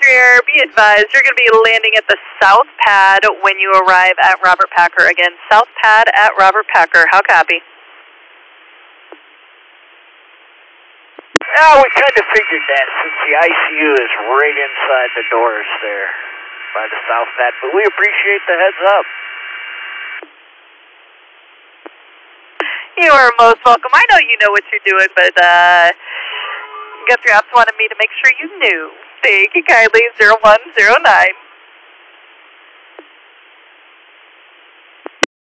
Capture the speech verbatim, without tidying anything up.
Air, be advised, you're going to be landing at the South Pad when you arrive at Robert Packer. Again, South Pad at Robert Packer. How copy? Yeah, we kind of figured that since the I C U is right inside the doors there by the South Pad, but we appreciate the heads up. You are most welcome. I know you know what you're doing, but uh, Guthrie Ops wanted me to make sure you knew. Thank you kindly, zero one zero nine.